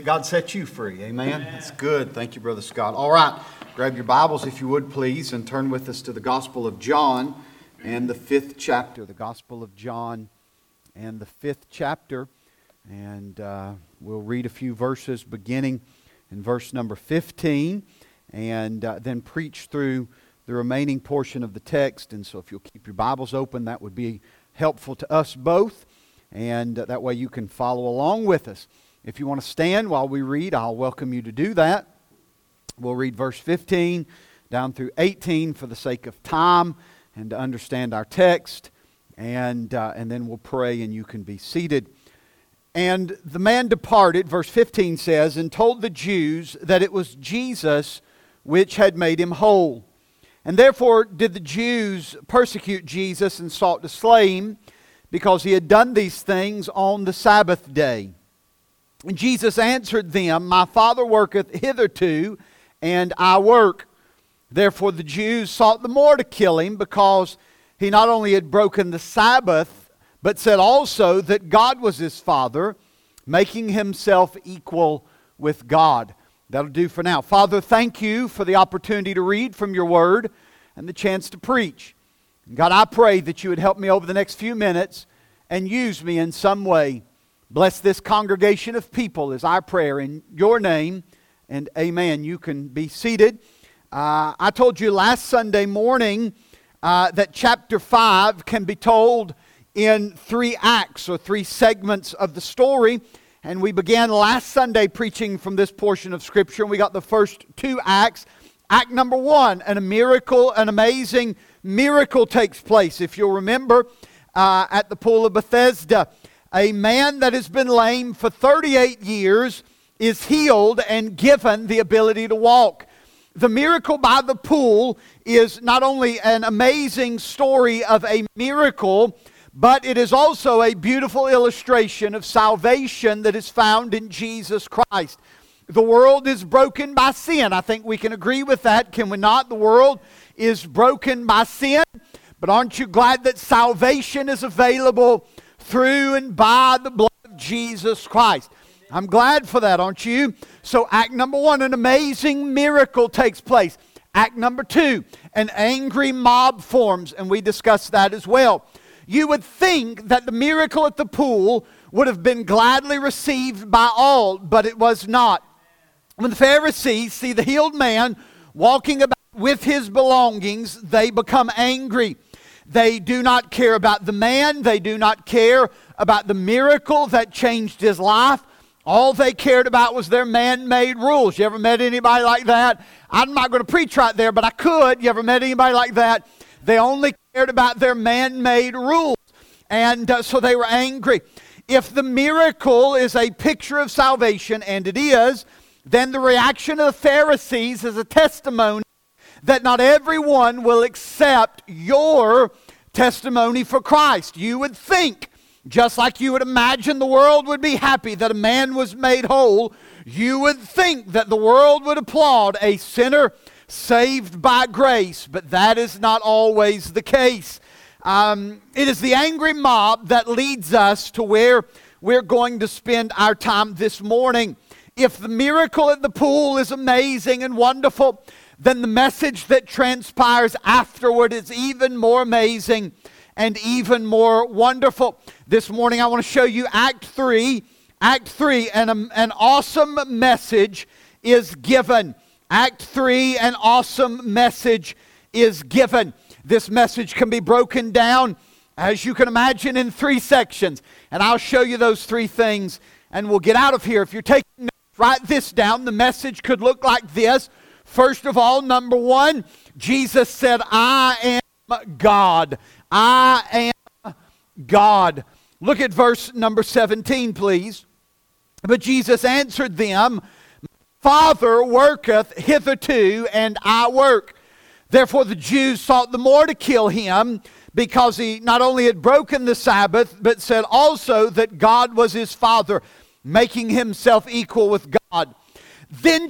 God set you free. Amen. That's good. Thank you, Brother Scott. All right. Grab your Bibles, if you would, please, and turn with us to the Gospel of John and the 5th chapter. The Gospel of John and the 5th chapter. And we'll read a few verses beginning in verse number 15 and then preach through the remaining portion of the text. And so if you'll keep your Bibles open, that would be helpful to us both. And that way you can follow along with us. If you want to stand while we read, I'll welcome you to do that. We'll read verse 15 down through 18 for the sake of time and to understand our text. And then we'll pray and you can be seated. And the man departed, verse 15 says, and told the Jews that it was Jesus which had made him whole. And therefore did the Jews persecute Jesus and sought to slay him, because he had done these things on the Sabbath day. And Jesus answered them, My Father worketh hitherto, and I work. Therefore the Jews sought the more to kill him, because he not only had broken the Sabbath, but said also that God was his Father, making himself equal with God. That'll do for now. Father, thank you for the opportunity to read from your word and the chance to preach. God, I pray that you would help me over the next few minutes and use me in some way. Bless this congregation of people is our prayer in your name, and amen. You can be seated. I told you last Sunday morning that chapter 5 can be told in 3 acts or 3 segments of the story. And we began last Sunday preaching from this portion of Scripture, and we got the first 2 acts. Act number 1, and an amazing miracle takes place. If you'll remember, at the pool of Bethesda, a man that has been lame for 38 years is healed and given the ability to walk. The miracle by the pool is not only an amazing story of a miracle, but it is also a beautiful illustration of salvation that is found in Jesus Christ. The world is broken by sin. I think we can agree with that, can we not? The world is broken by sin, but aren't you glad that salvation is available through and by the blood of Jesus Christ? I'm glad for that, aren't you? So act number 1, an amazing miracle takes place. Act number 2, an angry mob forms, and we discussed that as well. You would think that the miracle at the pool would have been gladly received by all, but it was not. When the Pharisees see the healed man walking about with his belongings, they become angry. They do not care about the man. They do not care about the miracle that changed his life. All they cared about was their man-made rules. You ever met anybody like that? I'm not going to preach right there, but I could. You ever met anybody like that? They only cared about their man-made rules. And so they were angry. If the miracle is a picture of salvation, and it is, then the reaction of the Pharisees is a testimony that not everyone will accept your testimony for Christ. You would think, just like you would imagine the world would be happy that a man was made whole, you would think that the world would applaud a sinner saved by grace, but that is not always the case. It is the angry mob that leads us to where we're going to spend our time this morning. If the miracle at the pool is amazing and wonderful, then the message that transpires afterward is even more amazing and even more wonderful. This morning I want to show you Act 3. Act 3, and an awesome message is given. Act 3, an awesome message is given. This message can be broken down, as you can imagine, in 3 sections. And I'll show you those 3 things, and we'll get out of here. If you're taking notes, write this down. The message could look like this. First of all, number 1, Jesus said, I am God. I am God. Look at verse number 17, please. But Jesus answered them, Father worketh hitherto, and I work. Therefore the Jews sought the more to kill him, because he not only had broken the Sabbath, but said also that God was his Father, making himself equal with God. Then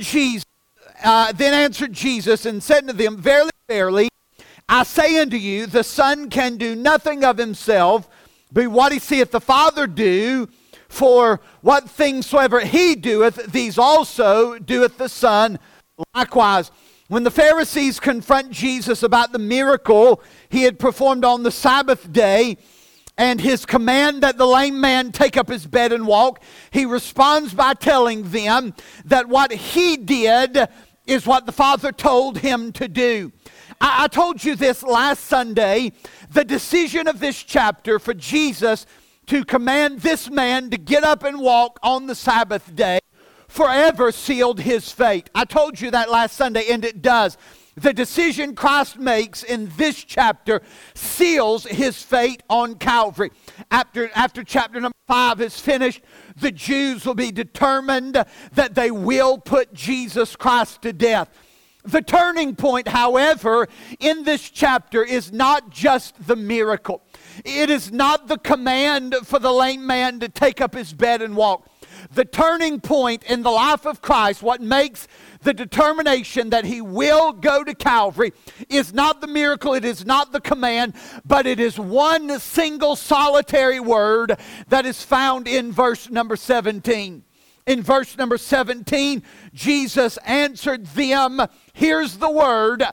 answered Jesus and said to them, Verily, verily, I say unto you, the Son can do nothing of himself, but what he seeth the Father do, For what things soever he doeth, these also doeth the Son likewise. When the Pharisees confront Jesus about the miracle he had performed on the Sabbath day, and his command that the lame man take up his bed and walk, he responds by telling them that what he did is what the Father told him to do. I told you this last Sunday. The decision of this chapter for Jesus to command this man to get up and walk on the Sabbath day forever sealed his fate. I told you that last Sunday, and it does. The decision Christ makes in this chapter seals his fate on Calvary. After chapter number 5 is finished, the Jews will be determined that they will put Jesus Christ to death. The turning point, however, in this chapter is not just the miracle. It is not the command for the lame man to take up his bed and walk. The turning point in the life of Christ, what makes the determination that he will go to Calvary, is not the miracle, it is not the command, but it is one single solitary word that is found in verse number 17. In verse number 17, Jesus answered them. Here's the word,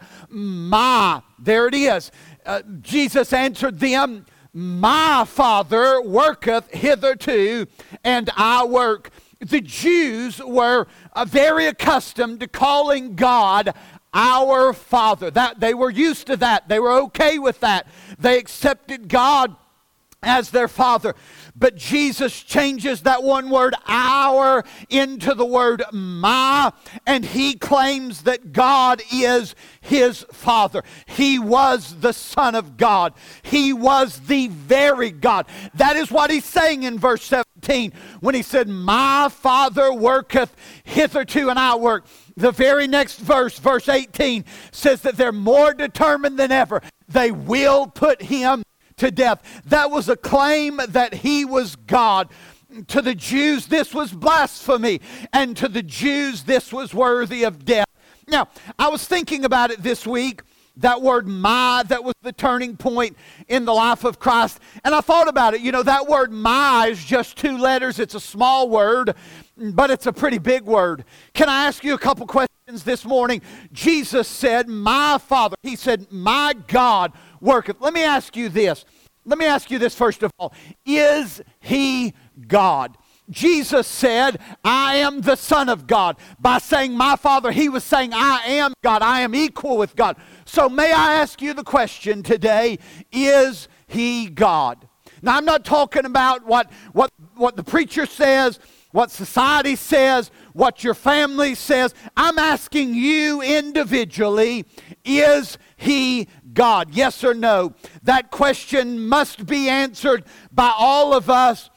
my. There it is. Jesus answered them, my Father worketh hitherto, and I work. The Jews were very accustomed to calling God our Father. That they were used to that. They were okay with that. They accepted God as their Father. But Jesus changes that one word, our, into the word my, and he claims that God is his Father. He was the Son of God. He was the very God. That is what he's saying in verse 17 when he said, my Father worketh hitherto and I work. The very next verse, verse 18, says that they're more determined than ever. They will put him to death. That was a claim that he was God. To the Jews, this was blasphemy, and to the Jews, this was worthy of death. Now, I was thinking about it this week, that word my, that was the turning point in the life of Christ, and I thought about it. You know, that word my is just 2 letters. It's a small word, but it's a pretty big word. Can I ask you a couple questions this morning? Jesus said, my Father. He said, my God worketh. Let me ask you this. Let me ask you this first of all. Is he God? Jesus said, I am the Son of God. By saying my Father, he was saying, I am God. I am equal with God. So may I ask you the question today, is he God? Now, I'm not talking about what the preacher says, what society says, what your family says. I'm asking you individually, is he God? Yes or no? That question must be answered by all of us.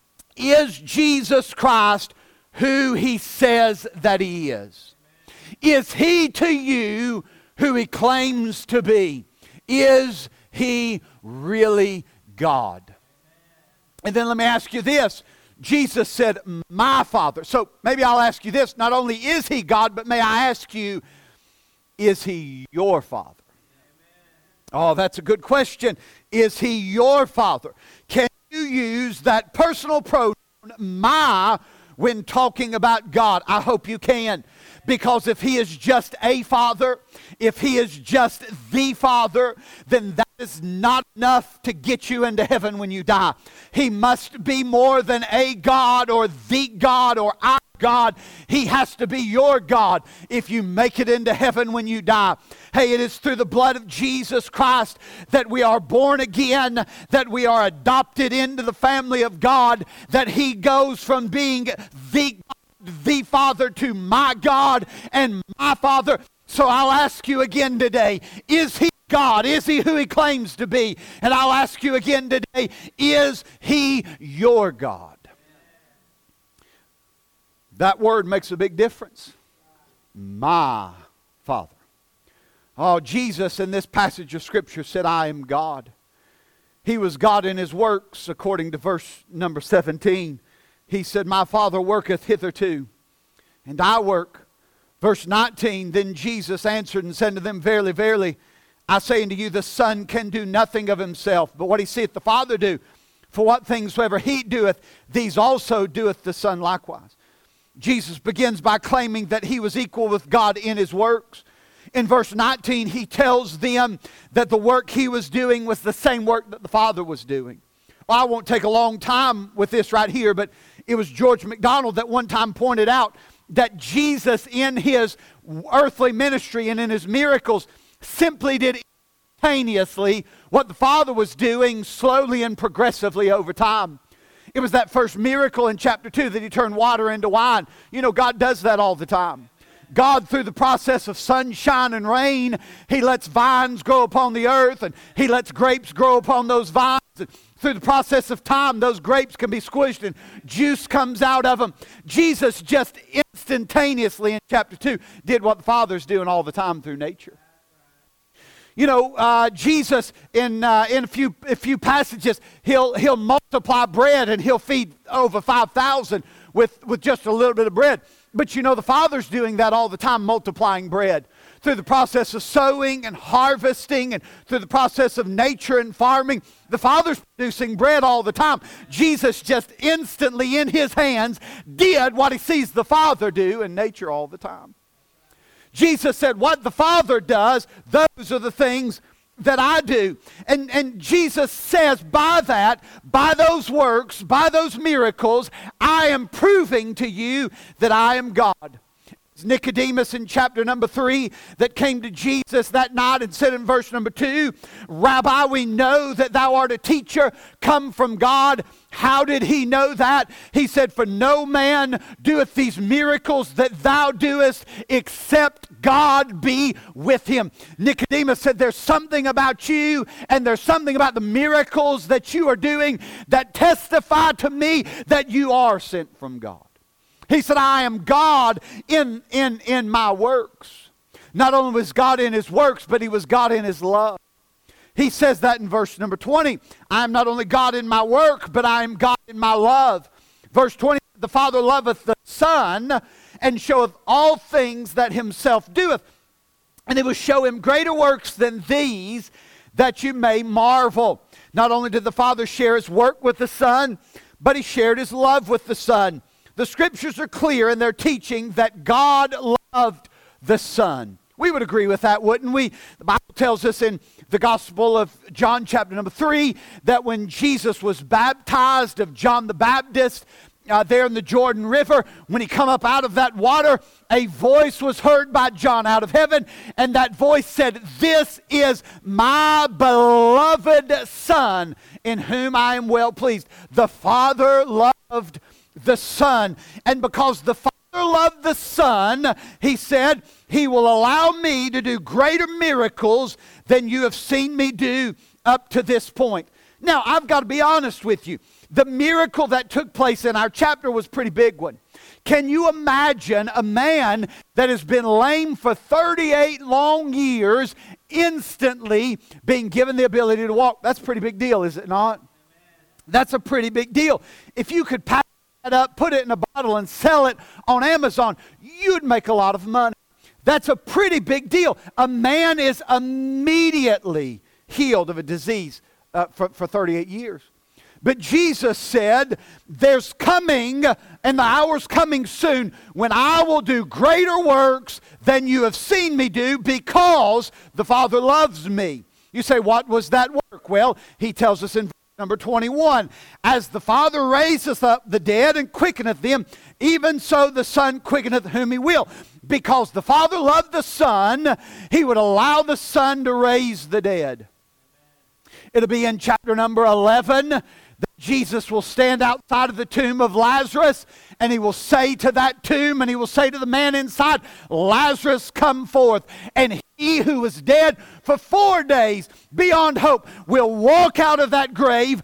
Is Jesus Christ who he says that he is? Is he to you who he claims to be? Is he really God? And then let me ask you this. Jesus said, my Father. So maybe I'll ask you this. Not only is he God, but may I ask you, is he your Father? Oh, that's a good question. Is he your Father? Can you use that personal pronoun, my, when talking about God? I hope you can. Because if he is just a father, if he is just the Father, then that is not enough to get you into heaven when you die. He must be more than a God or the God or our God. He has to be your God if you make it into heaven when you die. Hey, it is through the blood of Jesus Christ that we are born again, that we are adopted into the family of God, that he goes from being the Father to my God and my Father. So I'll ask you again today, is he God? Is he who he claims to be? And I'll ask you again today, is he your God? That word makes a big difference. My Father. Oh, Jesus in this passage of Scripture said, I am God. He was God in his works, according to verse number 17. He said, my Father worketh hitherto, and I work. Verse 19, then Jesus answered and said to them, verily, verily, I say unto you, the Son can do nothing of himself, but what he seeth the Father do. For what things soever he doeth, these also doeth the Son likewise. Jesus begins by claiming that he was equal with God in his works. In verse 19, he tells them that the work he was doing was the same work that the Father was doing. Well, I won't take a long time with this right here, but it was George MacDonald that one time pointed out that Jesus in his earthly ministry and in his miracles simply did instantaneously what the Father was doing slowly and progressively over time. It was that first miracle in chapter 2 that he turned water into wine. You know, God does that all the time. God, through the process of sunshine and rain, he lets vines grow upon the earth, and he lets grapes grow upon those vines. And through the process of time, those grapes can be squished and juice comes out of them. Jesus just instantaneously in chapter 2 did what the Father's doing all the time through nature. You know, Jesus in a few passages, he'll multiply bread and he'll feed over 5,000 with just a little bit of bread. But you know, the Father's doing that all the time, multiplying bread. Through the process of sowing and harvesting and through the process of nature and farming, the Father's producing bread all the time. Jesus just instantly in his hands did what he sees the Father do in nature all the time. Jesus said, what the Father does, those are the things that I do. And Jesus says by that, by those works, by those miracles, I am proving to you that I am God. It's Nicodemus in chapter number 3 that came to Jesus that night and said in verse number 2, Rabbi, we know that thou art a teacher come from God. How did he know that? He said, for no man doeth these miracles that thou doest except God be with him. Nicodemus said, there's something about you and there's something about the miracles that you are doing that testify to me that you are sent from God. He said, I am God in my works. Not only was God in his works, but he was God in his love. He says that in verse number 20. I am not only God in my work, but I am God in my love. Verse 20, the Father loveth the Son, and showeth all things that himself doeth. And he will show him greater works than these, that you may marvel. Not only did the Father share his work with the Son, but he shared his love with the Son. The Scriptures are clear in their teaching that God loved the Son. We would agree with that, wouldn't we? The Bible tells us in the Gospel of John chapter number 3 that when Jesus was baptized of John the Baptist there in the Jordan River, when he come up out of that water, a voice was heard by John out of heaven, and that voice said, this is my beloved Son, in whom I am well pleased. The Father loved the Son, and because the Father loved the Son, he said, he will allow me to do greater miracles than you have seen me do up to this point. Now, I've got to be honest with you. The miracle that took place in our chapter was a pretty big one. Can you imagine a man that has been lame for 38 long years instantly being given the ability to walk? That's a pretty big deal, is it not? That's a pretty big deal. If you could pack that up, put it in a bottle and sell it on Amazon, you'd make a lot of money. That's a pretty big deal. A man is immediately healed of a disease for 38 years. But Jesus said, there's coming, and the hour's coming soon, when I will do greater works than you have seen me do, because the Father loves me. You say, what was that work? Well, he tells us in number 21, as the Father raiseth up the dead and quickeneth them, even so the Son quickeneth whom he will. Because the Father loved the Son, he would allow the Son to raise the dead. It'll be in chapter number 11 that Jesus will stand outside of the tomb of Lazarus, and he will say to that tomb, and he will say to the man inside, Lazarus, come forth. And he who was dead for 4 days beyond hope will walk out of that grave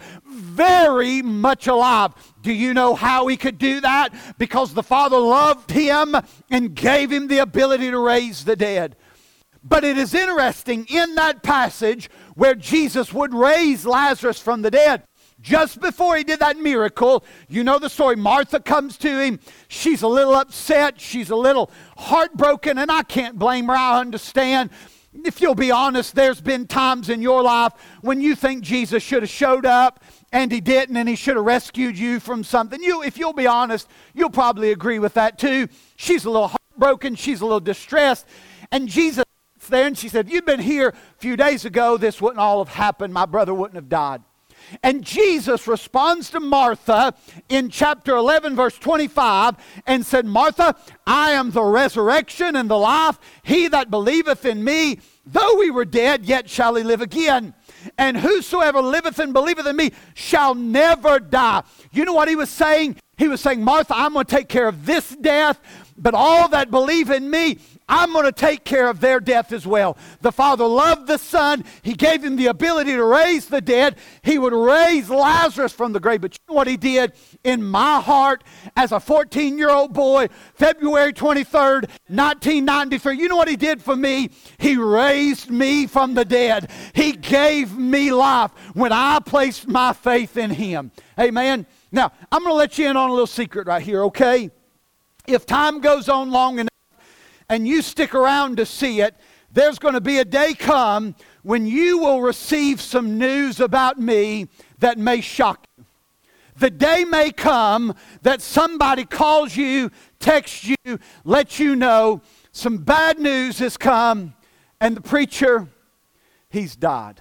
very much alive. Do you know how he could do that? Because the Father loved him and gave him the ability to raise the dead. But it is interesting in that passage where Jesus would raise Lazarus from the dead. Just before he did that miracle, you know the story. Martha comes to him. She's a little upset. She's a little heartbroken, and I can't blame her. I understand. if you'll be honest, there's been times in your life when you think Jesus should have showed up and he didn't, and he should have rescued you from something. If you'll be honest, you'll probably agree with that too. She's a little heartbroken. She's a little distressed. And Jesus sits there and she said, you'd been here a few days ago. This wouldn't all have happened. My brother wouldn't have died. And Jesus responds to Martha in chapter 11, verse 25, and said, Martha, I am the resurrection and the life. He that believeth in me, though we were dead, yet shall he live again. And whosoever liveth and believeth in me shall never die. You know what he was saying? He was saying, Martha, I'm going to take care of this death, but all that believe in me, I'm going to take care of their death as well. The Father loved the Son. He gave him the ability to raise the dead. He would raise Lazarus from the grave. But you know what he did in my heart as a 14-year-old boy, February 23rd, 1993? You know what he did for me? He raised me from the dead. He gave me life when I placed my faith in him. Amen. Now, I'm going to let you in on a little secret right here, okay? If time goes on long enough, and you stick around to see it, there's going to be a day come when you will receive some news about me that may shock you. The day may come that somebody calls you, texts you, lets you know some bad news has come, and the preacher, he's died.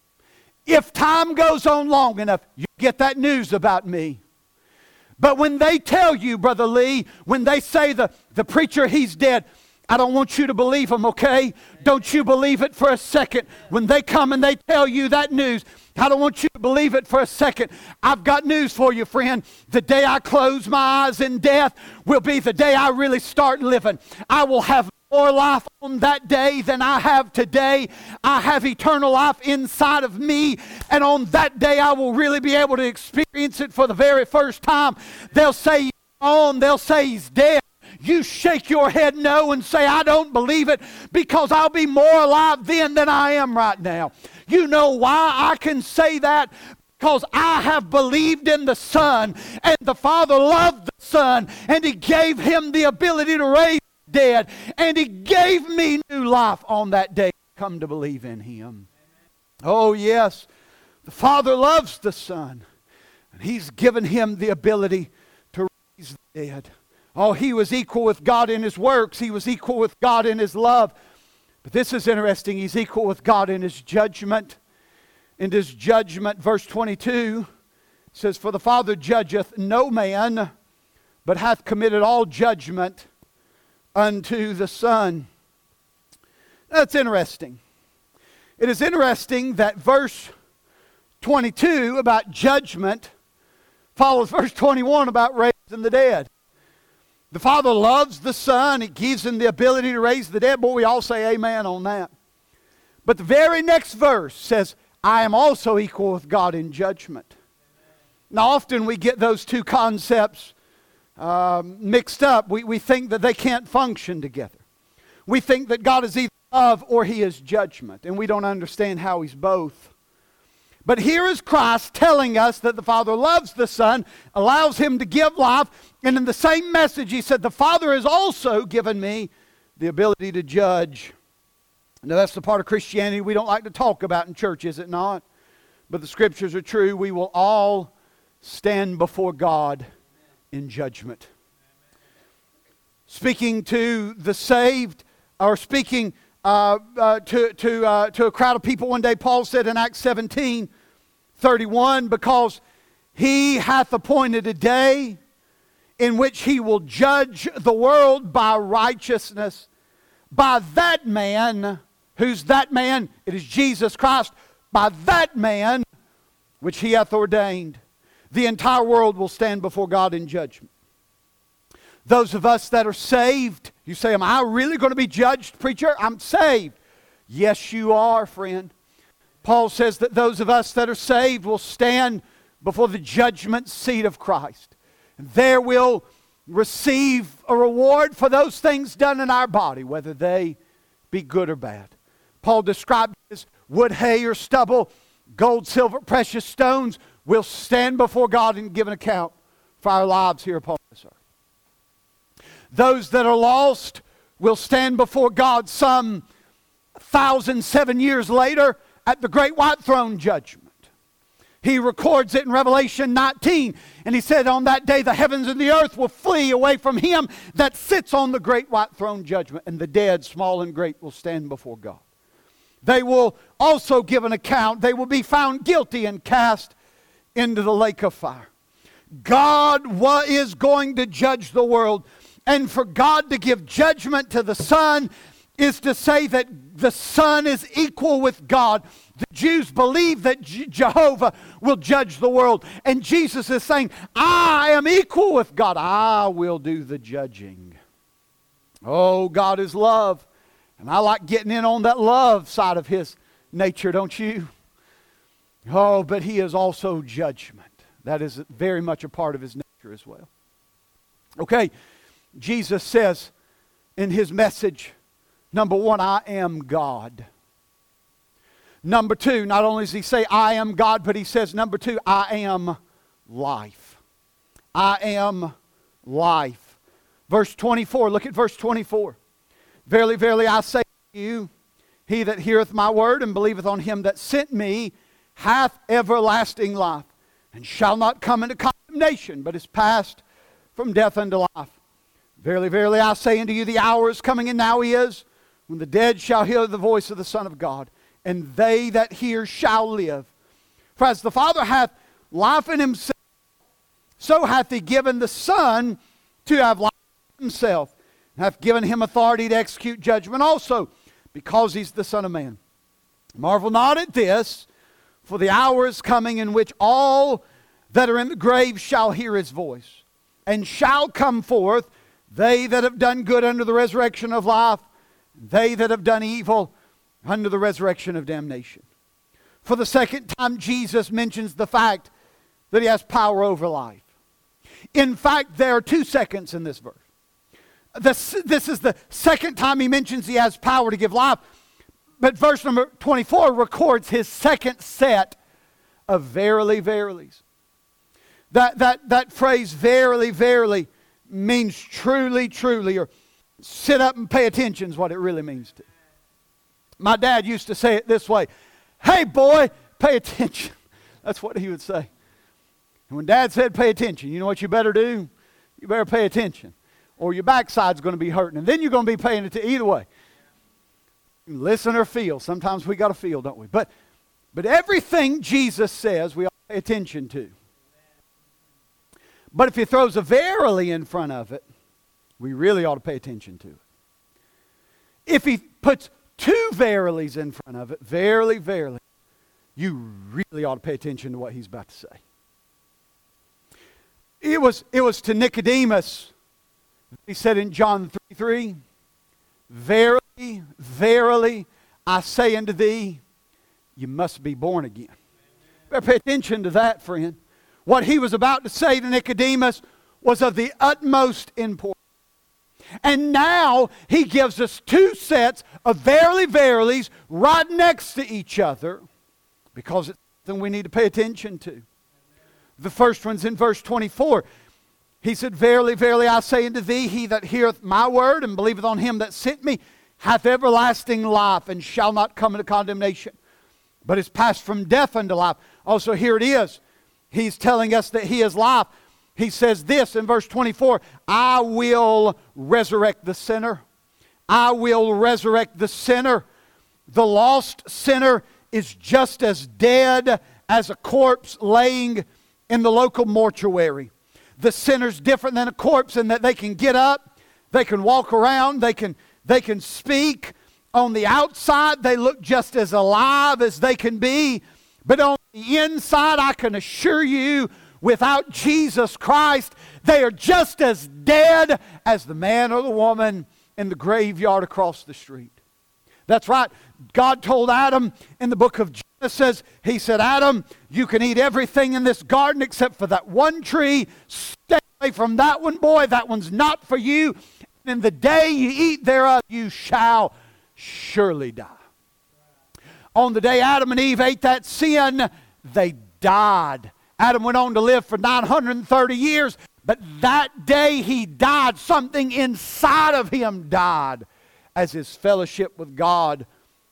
If time goes on long enough, you get that news about me. But when they tell you, Brother Lee, when they say the preacher, he's dead, I don't want you to believe them, okay? Don't you believe it for a second. When they come and they tell you that news, I don't want you to believe it for a second. I've got news for you, friend. The day I close my eyes in death will be the day I really start living. I will have more life on that day than I have today. I have eternal life inside of me, and on that day I will really be able to experience it for the very first time. They'll say he's gone. They'll say he's dead. You shake your head no and say, I don't believe it, because I'll be more alive then than I am right now. You know why I can say that? Because I have believed in the Son, and the Father loved the Son, and he gave him the ability to raise the dead, and he gave me new life on that day. Come to believe in him. Oh yes, the Father loves the Son, and he's given him the ability to raise the dead. Oh, he was equal with God in his works. He was equal with God in his love. But this is interesting. He's equal with God in his judgment. In his judgment, verse 22 says, For the Father judgeth no man, but hath committed all judgment unto the Son. That's interesting. It is interesting that verse 22 about judgment follows verse 21 about raising the dead. The Father loves the Son. He gives him the ability to raise the dead. Boy, we all say amen on that. But the very next verse says, I am also equal with God in judgment. Now, often we get those two concepts mixed up. We think that they can't function together. We think that God is either love or he is judgment. And we don't understand how he's both. But here is Christ telling us that the Father loves the Son, allows him to give life, and in the same message he said, the Father has also given me the ability to judge. Now that's the part of Christianity we don't like to talk about in church, is it not? But the Scriptures are true. We will all stand before God in judgment. Speaking to the saved, or speaking to a crowd of people one day, Paul said in Acts 17:31, because he hath appointed a day in which he will judge the world by righteousness, by that man. Who's that man? It is Jesus Christ. By that man which he hath ordained. The entire world will stand before God in judgment. Those of us that are saved, you say, am I really going to be judged, preacher? I'm saved. Yes, you are, friend. Paul says that those of us that are saved will stand before the judgment seat of Christ. And there we'll receive a reward for those things done in our body, whether they be good or bad. Paul described it as wood, hay, or stubble, gold, silver, precious stones. We'll stand before God and give an account for our lives here upon this earth. Those that are lost will stand before God, some 1,007 years later at the great white throne judgment. He records it in Revelation 19. And he said, on that day the heavens and the earth will flee away from him that sits on the great white throne judgment. And the dead, small and great, will stand before God. They will also give an account. They will be found guilty and cast into the lake of fire. God is going to judge the world. And for God to give judgment to the Son is to say that the Son is equal with God. The Jews believe that Jehovah will judge the world. And Jesus is saying, I am equal with God. I will do the judging. Oh, God is love. And I like getting in on that love side of His nature, don't you? Oh, but He is also judgment. That is very much a part of His nature as well. Okay, Jesus says in His message, number one, I am God. Number two, not only does He say, I am God, but He says, number two, I am life. I am life. Verse 24, look at verse 24. Verily, verily, I say to you, he that heareth my word and believeth on Him that sent me hath everlasting life, and shall not come into condemnation, but is passed from death unto life. Verily, verily, I say unto you, the hour is coming, and now is, when the dead shall hear the voice of the Son of God, and they that hear shall live. For as the Father hath life in Himself, so hath He given the Son to have life in Himself, and hath given Him authority to execute judgment also, because He's the Son of Man. Marvel not at this, for the hour is coming in which all that are in the grave shall hear His voice, and shall come forth, they that have done good unto the resurrection of life, they that have done evil unto the resurrection of damnation. For the second time, Jesus mentions the fact that He has power over life. In fact, there are 2 seconds in this verse. This is the second time He mentions He has power to give life. But verse number 24 records His second set of verily, verilies. That phrase, verily, verily, means truly, truly, or sit up and pay attention is what it really means to. My dad used to say it this way, hey boy, pay attention. That's what he would say. And when Dad said pay attention, you know what you better do? You better pay attention, or your backside's going to be hurting, and then you're going to be paying attention either way. Listen or feel. Sometimes we got to feel, don't we? But everything Jesus says, we ought to pay attention to. But if He throws a verily in front of it, we really ought to pay attention to it. If He puts 2 verilies in front of it, verily, verily, you really ought to pay attention to what He's about to say. It was to Nicodemus. He said in John 3:3, verily, verily, I say unto thee, you must be born again. Better pay attention to that, friend. What He was about to say to Nicodemus was of the utmost importance. And now He gives us 2 sets of verily, verilies right next to each other, because it's something we need to pay attention to. The first one's in verse 24. He said, verily, verily, I say unto thee, he that heareth my word and believeth on Him that sent me hath everlasting life, and shall not come into condemnation, but is passed from death unto life. Also, here it is. He's telling us that He is life. He says this in verse 24, I will resurrect the sinner. I will resurrect the sinner. The lost sinner is just as dead as a corpse laying in the local mortuary. The sinner's different than a corpse in that they can get up, they can walk around, they can speak. On the outside, they look just as alive as they can be. But on the inside, I can assure you, without Jesus Christ, they are just as dead as the man or the woman in the graveyard across the street. That's right. God told Adam in the book of Genesis, He said, Adam, you can eat everything in this garden except for that one tree. Stay away from that one, boy. That one's not for you. And the day you eat thereof, you shall surely die. On the day Adam and Eve ate that sin, they died. Adam went on to live for 930 years, but that day he died. Something inside of him died as his fellowship with God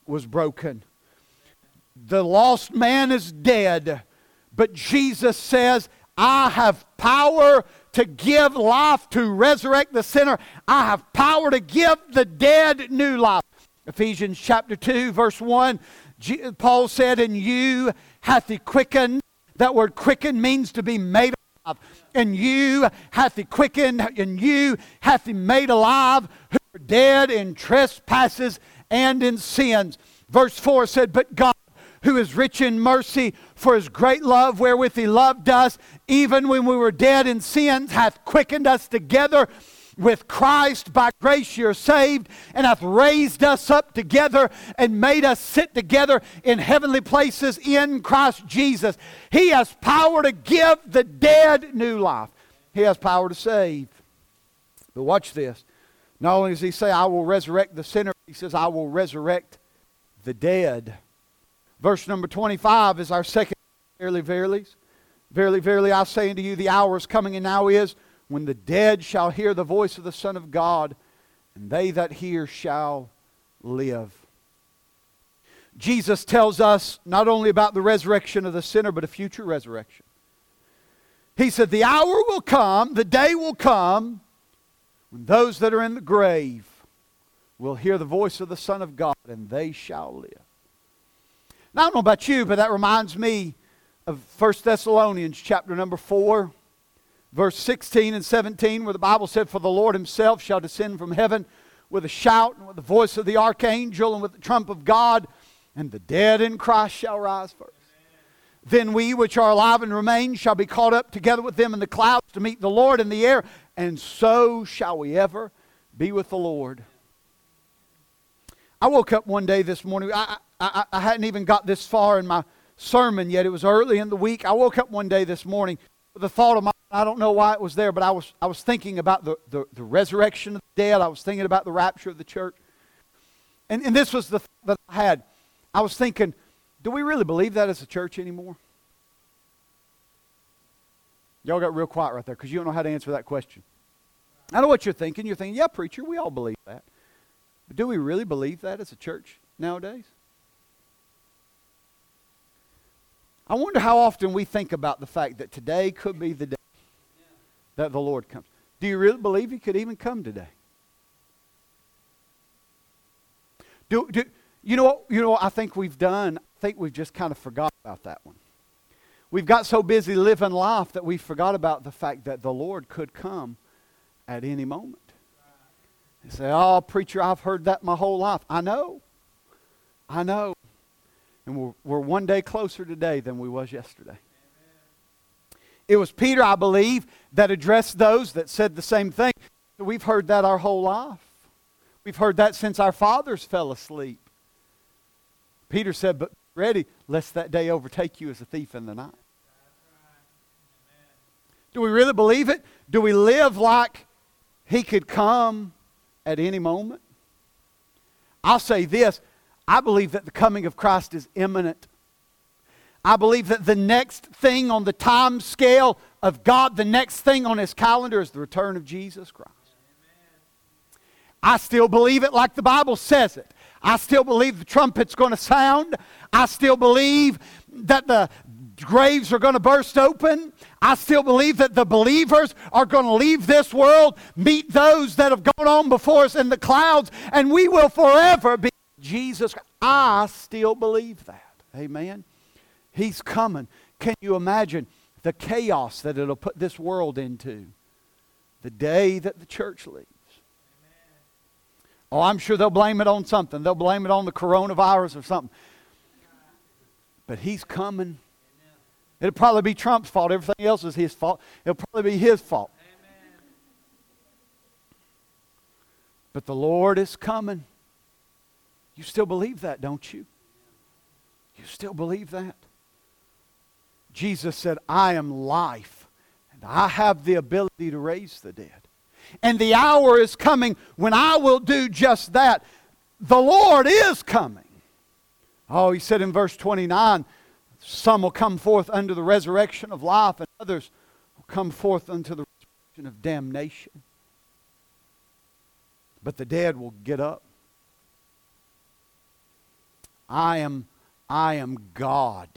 was broken. The lost man is dead, but Jesus says, I have power to give life, to resurrect the sinner. I have power to give the dead new life. Ephesians chapter 2, verse 1, Paul said, and you hath he quickened. That word quicken means to be made alive. And you hath he quickened, and you hath he made alive, who were dead in trespasses and in sins. Verse 4 said, but God, who is rich in mercy, for his great love wherewith he loved us, even when we were dead in sins, hath quickened us together with Christ. By grace you're saved, and hath raised us up together and made us sit together in heavenly places in Christ Jesus. He has power to give the dead new life. He has power to save. But watch this. Not only does he say, I will resurrect the sinner, he says, I will resurrect the dead. Verse number 25 is our second. Verily, verily, verily, verily, I say unto you, the hour is coming, and now is, when the dead shall hear the voice of the Son of God, and they that hear shall live. Jesus tells us not only about the resurrection of the sinner, but a future resurrection. He said, the hour will come, the day will come, when those that are in the grave will hear the voice of the Son of God, and they shall live. Now, I don't know about you, but that reminds me of 1 Thessalonians chapter number 4, verse 16 and 17, where the Bible said, for the Lord himself shall descend from heaven with a shout, and with the voice of the archangel, and with the trump of God, and the dead in Christ shall rise first. Then we which are alive and remain shall be caught up together with them in the clouds to meet the Lord in the air, and so shall we ever be with the Lord. I woke up one day this morning. I hadn't even got this far in my sermon yet. It was early in the week. I woke up one day this morning with a thought of mine. I don't know why it was there, but I was thinking about the resurrection of the dead. I was thinking about the rapture of the church. And this was the thought that I had. I was thinking, do we really believe that as a church anymore? Y'all got real quiet right there because you don't know how to answer that question. I know what you're thinking. You're thinking, yeah, preacher, we all believe that. But do we really believe that as a church nowadays? I wonder how often we think about the fact that today could be the day that the Lord comes. Do you really believe he could even come today? You know what I think we've done? I think we've just kind of forgot about that one. We've got so busy living life that we forgot about the fact that the Lord could come at any moment. You say, oh, preacher, I've heard that my whole life. I know. And we're one day closer today than we was yesterday. Amen. It was Peter, I believe, that addressed those that said the same thing. We've heard that our whole life. We've heard that since our fathers fell asleep. Peter said, but ready, lest that day overtake you as a thief in the night. Do we really believe it? Do we live like he could come at any moment? I'll say this. I believe that the coming of Christ is imminent. I believe that the next thing on the time scale of God, the next thing on his calendar is the return of Jesus Christ. I still believe it like the Bible says it. I still believe the trumpet's going to sound. I still believe that the graves are going to burst open. I still believe that the believers are going to leave this world, meet those that have gone on before us in the clouds, and we will forever be Jesus. I still believe that. Amen. He's coming. Can you imagine the chaos that it'll put this world into the day that the church leaves? Oh, I'm sure they'll blame it on something. They'll blame it on the coronavirus or something. But he's coming. It'll probably be Trump's fault. Everything else is his fault. It'll probably be his fault. But the Lord is coming. You still believe that, don't you? You still believe that? Jesus said, I am life, and I have the ability to raise the dead. And the hour is coming when I will do just that. The Lord is coming. Oh, he said in verse 29, some will come forth unto the resurrection of life, and others will come forth unto the resurrection of damnation. But the dead will get up. I am God.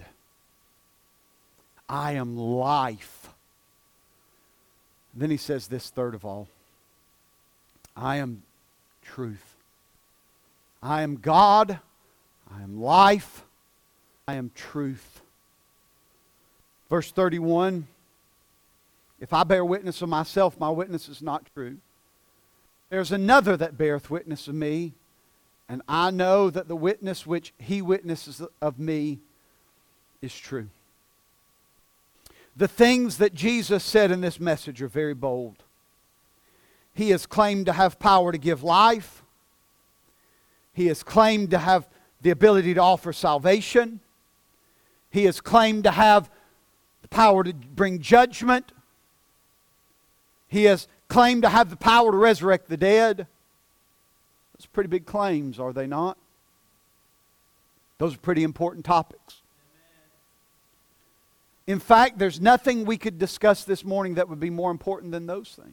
I am life. Then he says this third of all. I am truth. I am God. I am life. I am truth. Verse 31. If I bear witness of myself, my witness is not true. There's another that beareth witness of me, and I know that the witness which he witnesses of me is true. The things that Jesus said in this message are very bold. He has claimed to have power to give life. He has claimed to have the ability to offer salvation. He has claimed to have the power to bring judgment. He has claimed to have the power to resurrect the dead. Those are pretty big claims, are they not? Those are pretty important topics. In fact, there's nothing we could discuss this morning that would be more important than those things.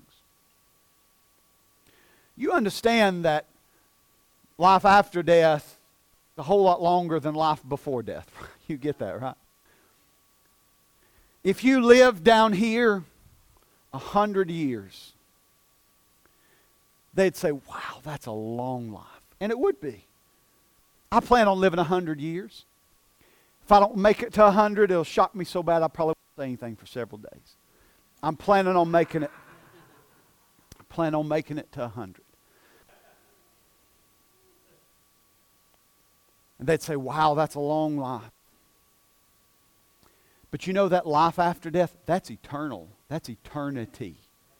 You understand that life after death is a whole lot longer than life before death. You get that, right? If you live down here 100 years, they'd say, wow, that's a long life. And it would be. I plan on living 100 years. If I don't make it to 100, it'll shock me so bad I probably won't say anything for several days. I'm planning on making it. I plan on making it to 100. And they'd say, wow, that's a long life. But you know that life after death, that's eternal. That's eternity.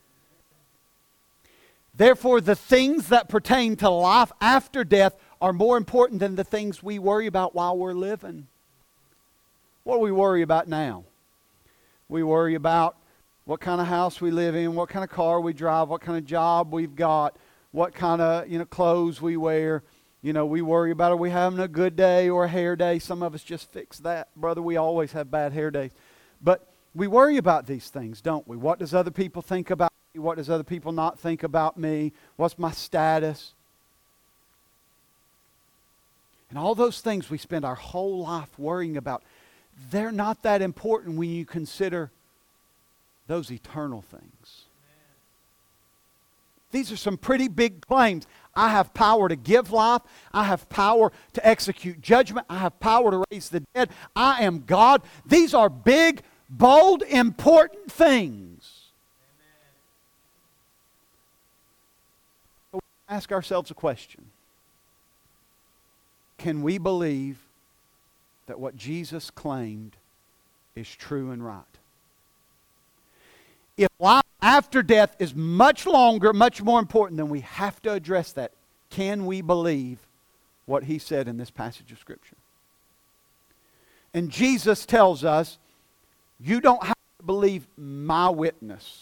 Therefore, the things that pertain to life after death are more important than the things we worry about while we're living. What do we worry about now? We worry about what kind of house we live in, what kind of car we drive, what kind of job we've got, what kind of clothes we wear. We worry about are we having a good day or a hair day. Some of us just fix that. Brother, we always have bad hair days. But we worry about these things, don't we? What does other people think about me? What does other people not think about me? What's my status? And all those things we spend our whole life worrying about, they're not that important when you consider those eternal things. These are some pretty big claims. I have power to give life. I have power to execute judgment. I have power to raise the dead. I am God. These are big, bold, important things. So we ask ourselves a question. Can we believe that what Jesus claimed is true and right? If life after death is much longer, much more important, then we have to address that. Can we believe what he said in this passage of Scripture? And Jesus tells us, you don't have to believe my witness.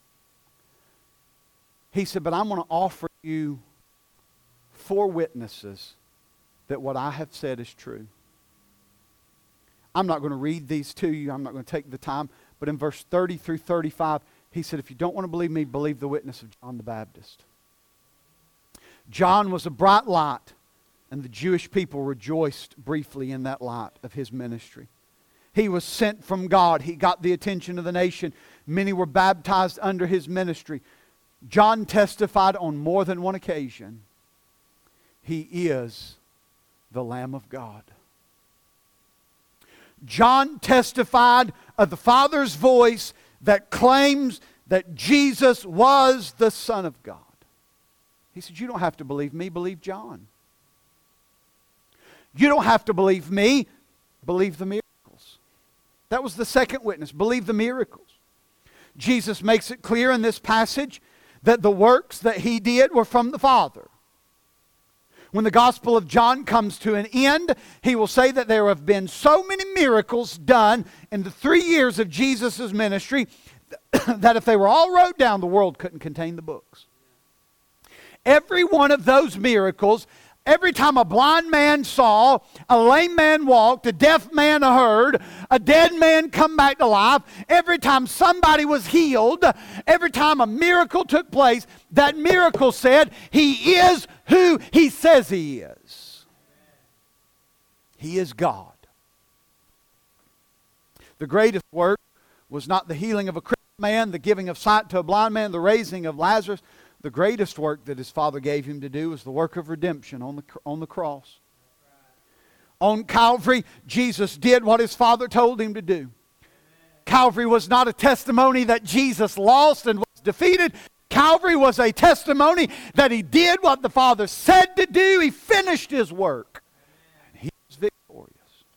He said, but I'm going to offer you 4 witnesses that what I have said is true. I'm not going to read these to you. I'm not going to take the time. But in verse 30 through 35, he said, if you don't want to believe me, believe the witness of John the Baptist. John was a bright light, and the Jewish people rejoiced briefly in that light of his ministry. He was sent from God. He got the attention of the nation. Many were baptized under his ministry. John testified on more than one occasion, he is the Lamb of God. John testified of the Father's voice that claims that Jesus was the Son of God. He said, you don't have to believe me, believe John. You don't have to believe me, believe the miracles. That was the second witness, believe the miracles. Jesus makes it clear in this passage that the works that he did were from the Father. When the Gospel of John comes to an end, he will say that there have been so many miracles done in the 3 years of Jesus' ministry that if they were all wrote down, the world couldn't contain the books. Every one of those miracles, every time a blind man saw, a lame man walked, a deaf man heard, a dead man come back to life, every time somebody was healed, every time a miracle took place, that miracle said, he is who he says he is. He is God. The greatest work was not the healing of a crippled man, the giving of sight to a blind man, the raising of Lazarus. The greatest work that his Father gave him to do was the work of redemption on the cross. On Calvary, Jesus did what his Father told him to do. Calvary was not a testimony that Jesus lost and was defeated. Calvary was a testimony that he did what the Father said to do. He finished his work. And he was victorious.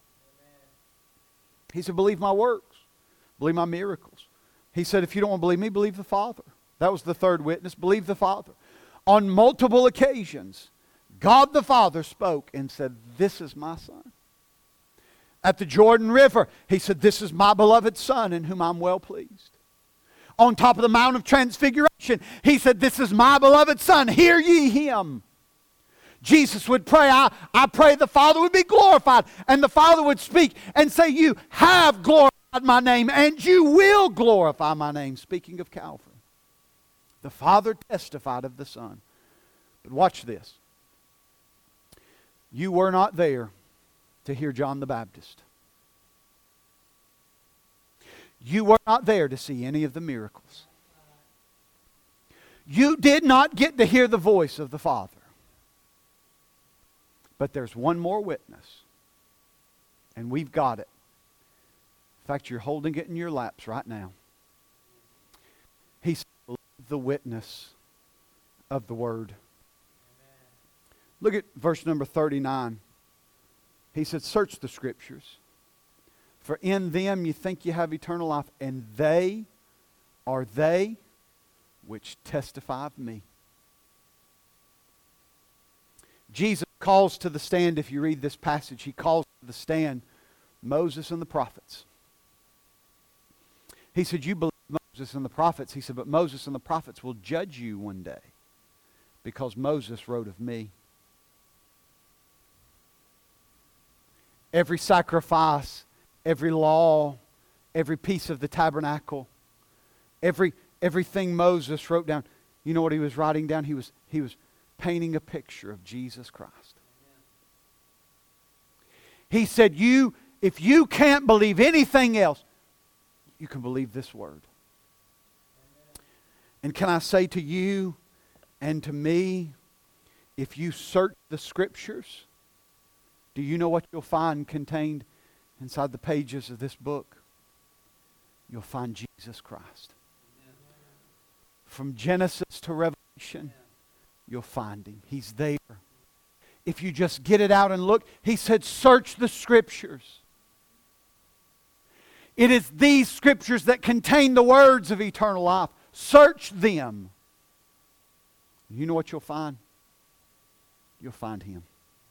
He said, believe my works. Believe my miracles. He said, if you don't want to believe me, believe the Father. That was the third witness. Believe the Father. On multiple occasions, God the Father spoke and said, this is my Son. At the Jordan River, he said, this is my beloved Son in whom I'm well pleased. On top of the Mount of Transfiguration, he said, this is my beloved Son, hear ye him. Jesus would pray, I pray the Father would be glorified. And the Father would speak and say, you have glorified my name and you will glorify my name. Speaking of Calvary. The Father testified of the Son. But watch this. You were not there to hear John the Baptist. You were not there to see any of the miracles. You did not get to hear the voice of the Father. But there's one more witness. And we've got it. In fact, you're holding it in your laps right now. He said, the witness of the Word. Look at verse number 39. He said, search the Scriptures, for in them you think you have eternal life, and they are they which testify of me. Jesus calls to the stand, if you read this passage, he calls to the stand Moses and the prophets. He said, you believe Moses and the prophets. He said, but Moses and the prophets will judge you one day because Moses wrote of me. Every sacrifice, every law, every piece of the tabernacle, everything Moses wrote down. You know what he was writing down? He was painting a picture of Jesus Christ. He said, if you can't believe anything else, you can believe this word. And can I say to you and to me, if you search the Scriptures, do you know what you'll find contained inside the pages of this book? You'll find Jesus Christ. From Genesis to Revelation, you'll find Him. He's there. If you just get it out and look, He said, search the Scriptures. It is these Scriptures that contain the words of eternal life. Search them. You know what you'll find? You'll find Him.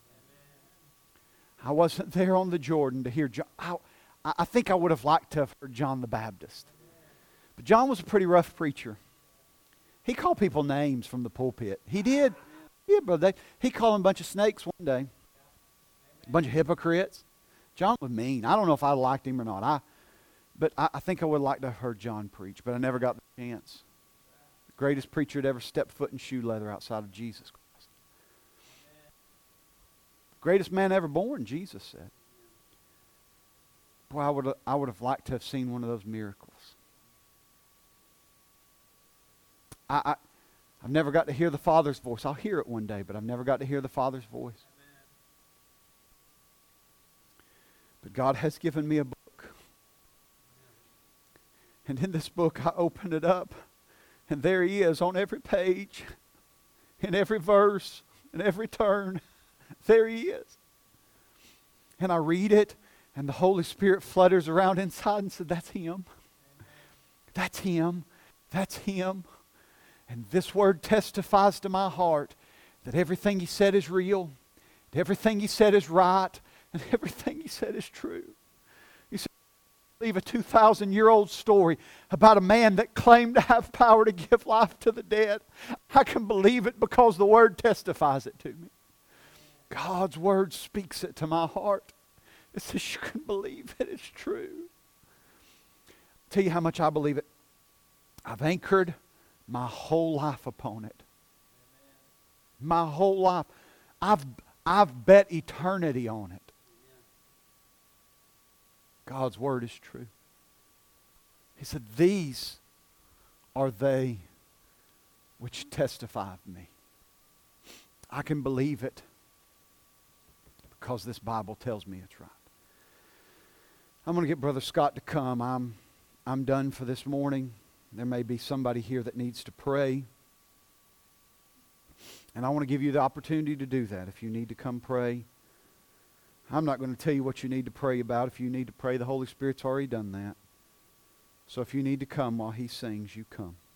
I wasn't there on the Jordan to hear John. I think I would have liked to have heard John the Baptist. But John was a pretty rough preacher. He called people names from the pulpit. He did. Yeah, brother. He called them a bunch of snakes one day. A bunch of hypocrites. John was mean. I don't know if I liked him or not. But I think I would like to have heard John preach, but I never got the chance. The greatest preacher to ever step foot in shoe leather outside of Jesus Christ. Greatest man ever born, Jesus said. Boy, I would have liked to have seen one of those miracles. I've never got to hear the Father's voice. I'll hear it one day, but I've never got to hear the Father's voice. But God has given me a book. And in this book, I open it up, and there He is on every page, in every verse, in every turn. There He is. And I read it, and the Holy Spirit flutters around inside and said, that's Him. That's Him. That's Him. And this word testifies to my heart that everything He said is real, that everything He said is right, and everything He said is true. You see, I believe a 2,000-year-old story about a man that claimed to have power to give life to the dead. I can believe it because the Word testifies it to me. God's Word speaks it to my heart. It says you can believe it. It's true. I'll tell you how much I believe it. I've anchored my whole life upon it. My whole life. I've bet eternity on it. God's word is true. He said, these are they which testify of me. I can believe it because this Bible tells me it's right. I'm going to get Brother Scott to come. I'm done for this morning. There may be somebody here that needs to pray. And I want to give you the opportunity to do that. If you need to come pray, I'm not going to tell you what you need to pray about. If you need to pray, the Holy Spirit's already done that. So if you need to come while he sings, you come.